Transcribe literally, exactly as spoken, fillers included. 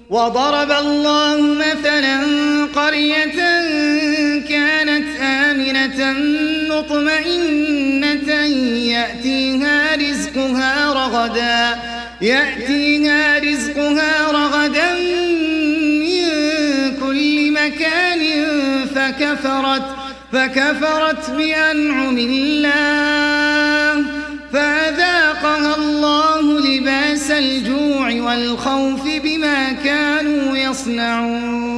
وضرب الله مثلا قرية كانت آمنة مطمئنة يأتيها رزقها رغدا يأتيها رزقها رغدا من كل مكان فكفرت فكفرت بأنعم الله فأذاقها الله لباس الجوع والخوف بما كانوا يصنعون.